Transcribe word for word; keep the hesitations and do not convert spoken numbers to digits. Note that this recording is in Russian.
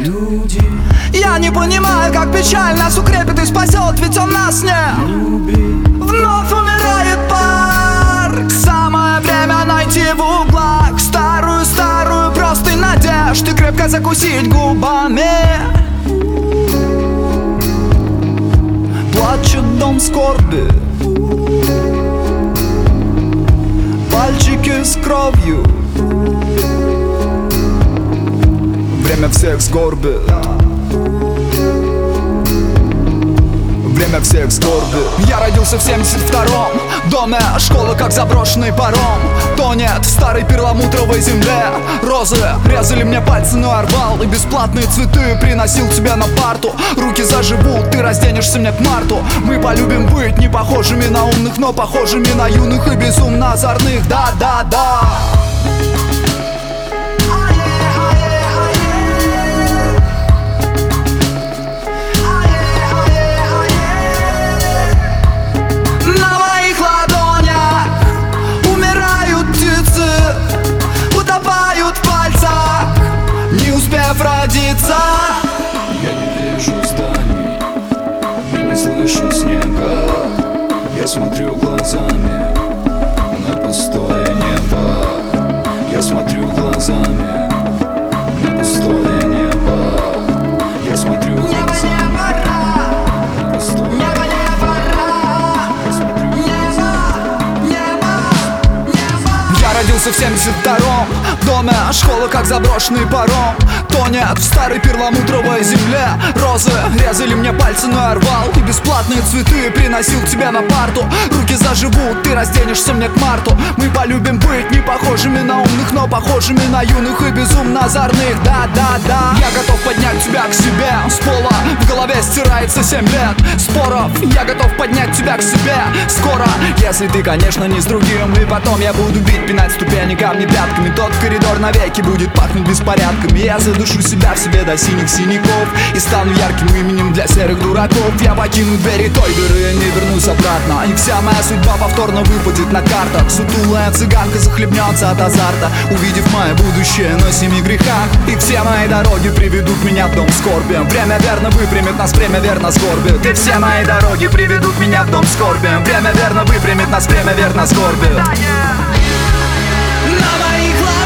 люди. Я не понимаю, как печаль нас укрепит и спасет, ведь он нас не любит. Вновь умирает парк. Самое время найти в углах старую-старую простынь надежд и крепко закусить губами. Плачет дом скорби, пальчики с кровью. Время всех сгорбит. Время всех сгорбит. Я родился в семьдесят втором доме школы, как заброшенный паром. Тонет в старой перламутровой земле. Розы резали мне пальцы, но я рвал. И бесплатные цветы приносил тебе на парту. Руки заживут, ты разденешься мне к марту. Мы полюбим быть не похожими на умных, но похожими на юных и безумно озорных. Да-да-да. Родиться. Я не вижу зданий, я не слышу снега. Я смотрю глазами на пустое небо. Я смотрю глазами на пустое небо. Я смотрю глазами на пустое небо. Я смотрю глазами. Я родился в семьдесят втором доме школы, как заброшенный паром. Тонет в старой перламутровой земле. Розы резали мне пальцы, но я рвал. И бесплатные цветы приносил к тебе на парту. Руки заживут, ты разденешься мне к марту. Мы полюбим быть не похожими на умных, но похожими на юных и безумно озорных. Да-да-да. Я готов поднять тебя к себе с пола. В голове стирается семь лет споров. Я готов поднять тебя к себе скоро, если ты, конечно, не с другим. И потом я буду бить, пинать ступени, камни пятками. Тот коридор навеки будет пахнуть беспорядками. Я задушу себя в себе до синих синяков и стану ярким именем для серых дураков. Я покину двери той дыры, не вернусь обратно. И вся моя судьба повторно выпадет на картах. Сутулая цыганка захлебнется от азарта, увидев мое будущее на семи грехах. И все мои дороги приведут меня в дом скорби. Время верно выпрямит нас, время верно сгорбит. И все мои дороги приведут меня в дом скорби. Время верно выпрямит нас, время верно сгорбит. На моих глазах